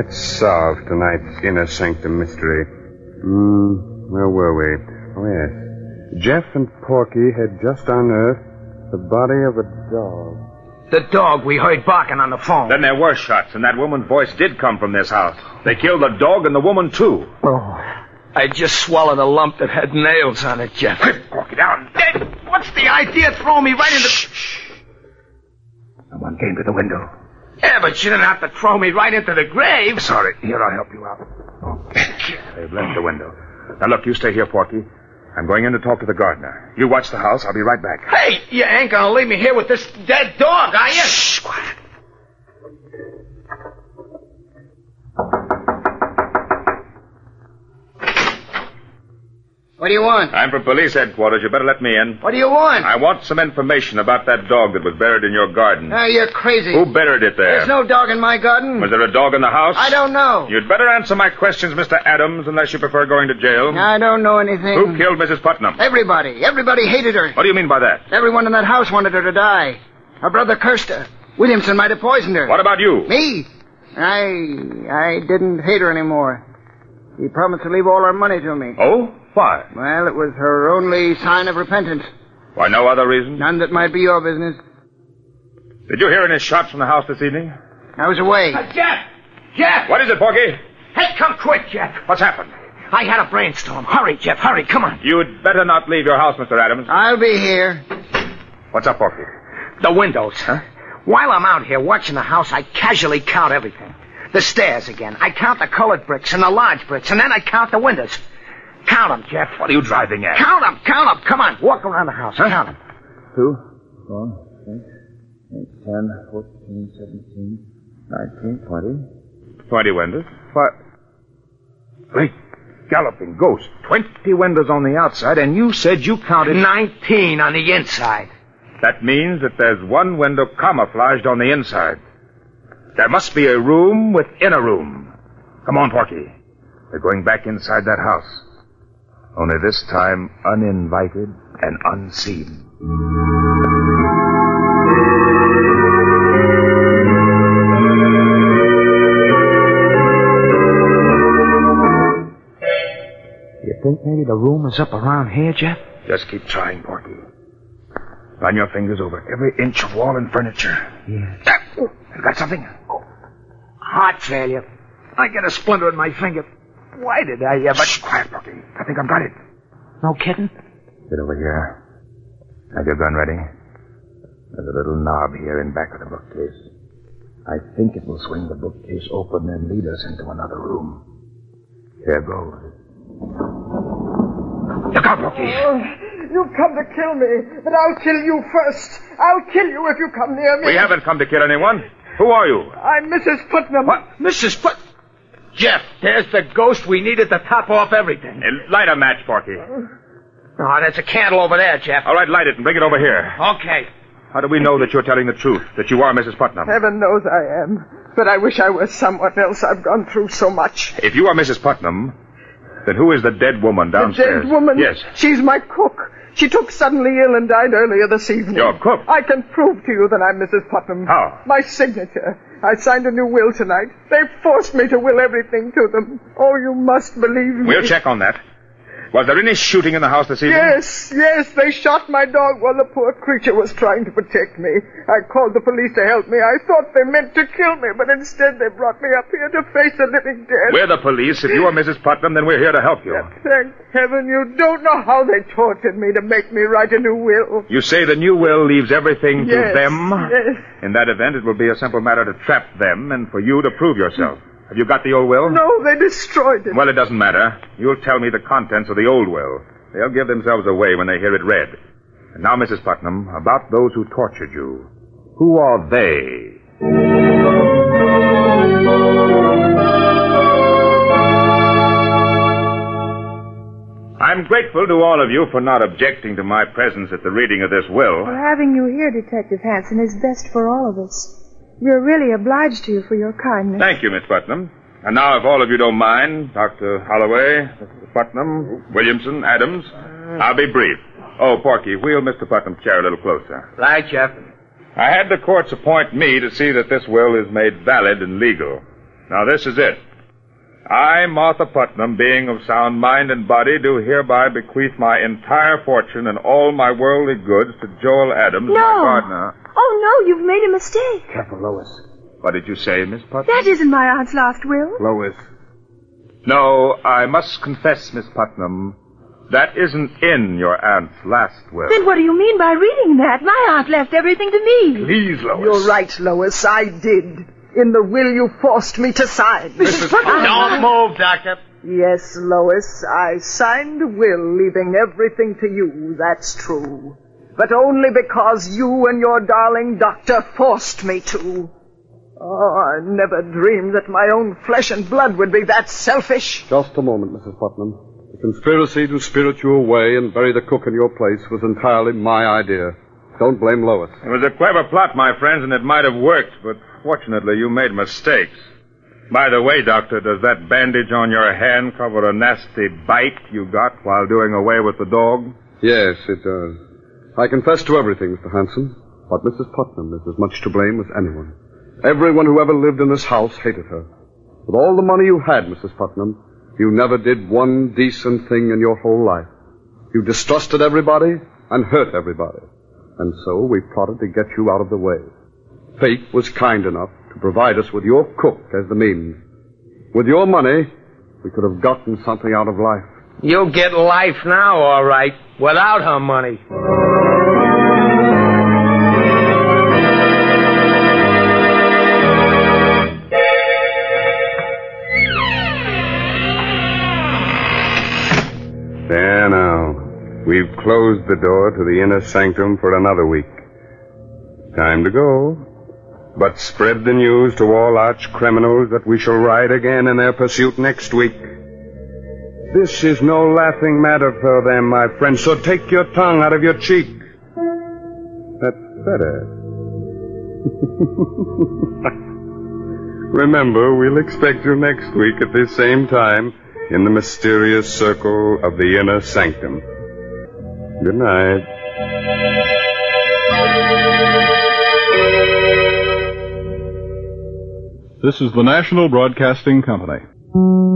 Let's solve tonight's inner sanctum mystery. Where were we? Oh, yes. Jeff and Porky had just unearthed the body of a dog. The dog we heard barking on the phone. Then there were shots, and that woman's voice did come from this house. They killed the dog and the woman, too. Oh, I just swallowed a lump that had nails on it, Jeff. Porky, down. What's the idea? Throw me right into... Shh. Someone came to the window. Yeah, but you didn't have to throw me right into the grave. Sorry. Here, I'll help you out. Okay. They've left the window. Now, look, you stay here, Porky. I'm going in to talk to the gardener. You watch the house. I'll be right back. Hey, you ain't gonna leave me here with this dead dog, are you? Shh, quiet. What do you want? I'm from police headquarters. You better let me in. What do you want? I want some information about that dog that was buried in your garden. You're crazy. Who buried it there? There's no dog in my garden. Was there a dog in the house? I don't know. You'd better answer my questions, Mr. Adams, unless you prefer going to jail. I don't know anything. Who killed Mrs. Putnam? Everybody. Everybody hated her. What do you mean by that? Everyone in that house wanted her to die. Her brother cursed her. Williamson might have poisoned her. What about you? Me? I didn't hate her anymore. She promised to leave all her money to me. Oh? Why? Well, it was her only sign of repentance. Why, no other reason? None that might be your business. Did you hear any shots from the house this evening? I was away. Jeff! Jeff! What is it, Porky? Hey, come quick, Jeff. What's happened? I had a brainstorm. Hurry, Jeff, hurry, come on. You'd better not leave your house, Mr. Adams. I'll be here. What's up, Porky? The windows. Huh? While I'm out here watching the house, I casually count everything. The stairs again. I count the colored bricks and the large bricks, and then I count the windows. Count them, Jeff. What are you driving at? Count them. Come on, walk around the house. Huh? Count them. 2, 4, 6, 8, 10, 14, 17, 19, 20. 20 windows. What? Great galloping ghost. 20 windows on the outside, and you said you counted... 19 on the inside. That means that there's one window camouflaged on the inside. There must be a room within a room. Come on, Porky. We're going back inside that house. Only this time uninvited and unseen. You think maybe the room is up around here, Jeff? Just keep trying, Porky. Run your fingers over every inch of wall and furniture. Yeah. You got something? Heart failure. I get a splinter in my finger. Why did I ever... Shh, quiet, Porky. I think I've got it. No kidding? Get over here. Have your gun ready? There's a little knob here in back of the bookcase. I think it will swing the bookcase open and lead us into another room. Here goes. Look out, Porky. You've come to kill me, but I'll kill you first. I'll kill you if you come near me. We haven't come to kill anyone. Who are you? I'm Mrs. Putnam. What? Mrs. Put... Jeff, there's the ghost we needed to top off everything. Light a match, Porky. Oh, there's a candle over there, Jeff. All right, light it and bring it over here. Okay. How do we know that you're telling the truth, that you are Mrs. Putnam? Heaven knows I am. But I wish I was someone else. I've gone through so much. If you are Mrs. Putnam, then who is the dead woman downstairs? The dead woman? Yes. She's my cook. She took suddenly ill and died earlier this evening. Your cook? I can prove to you that I'm Mrs. Putnam. How? My signature. I signed a new will tonight. They forced me to will everything to them. Oh, you must believe me. We'll check on that. Was there any shooting in the house this evening? Yes. They shot my dog while the poor creature was trying to protect me. I called the police to help me. I thought they meant to kill me, but instead they brought me up here to face the living dead. We're the police. If you are Mrs. Putnam, then we're here to help you. Thank heaven you don't know how they tortured me to make me write a new will. You say the new will leaves everything to them? Yes. In that event, it will be a simple matter to trap them and for you to prove yourself. Have you got the old will? No, they destroyed it. Well, it doesn't matter. You'll tell me the contents of the old will. They'll give themselves away when they hear it read. And now, Mrs. Putnam, about those who tortured you. Who are they? I'm grateful to all of you for not objecting to my presence at the reading of this will. Well, having you here, Detective Hanson, is best for all of us. We're really obliged to you for your kindness. Thank you, Miss Putnam. And now, if all of you don't mind, Dr. Holloway, Mr. Putnam, Williamson, Adams, I'll be brief. Oh, Porky, wheel Mr. Putnam's chair a little closer. Right, Jeff. I had the courts appoint me to see that this will is made valid and legal. Now, this is it. I, Martha Putnam, being of sound mind and body, do hereby bequeath my entire fortune and all my worldly goods to Joel Adams, my gardener. Oh, no, you've made a mistake. Careful, Lois. What did you say, Miss Putnam? That isn't my aunt's last will. Lois. No, I must confess, Miss Putnam, that isn't in your aunt's last will. Then what do you mean by reading that? My aunt left everything to me. Please, Lois. You're right, Lois. I did. In the will you forced me to sign. Mrs. Putnam. Don't move, Doctor. Yes, Lois, I signed a will leaving everything to you, that's true. But only because you and your darling doctor forced me to. Oh, I never dreamed that my own flesh and blood would be that selfish. Just a moment, Mrs. Putnam. The conspiracy to spirit you away and bury the cook in your place was entirely my idea. Don't blame Lois. It was a clever plot, my friends, and it might have worked, but fortunately you made mistakes. By the way, Doctor, does that bandage on your hand cover a nasty bite you got while doing away with the dog? Yes, it does. I confess to everything, Mr. Hanson, but Mrs. Putnam is as much to blame as anyone. Everyone who ever lived in this house hated her. With all the money you had, Mrs. Putnam, you never did one decent thing in your whole life. You distrusted everybody and hurt everybody. And so we plotted to get you out of the way. Fate was kind enough to provide us with your cook as the means. With your money, we could have gotten something out of life. You'll get life now, all right, without her money. There now. We've closed the door to the inner sanctum for another week. Time to go. But spread the news to all arch criminals that we shall ride again in their pursuit next week. This is no laughing matter for them, my friend, so take your tongue out of your cheek. That's better. Remember, we'll expect you next week at this same time in the mysterious circle of the inner sanctum. Good night. This is the National Broadcasting Company.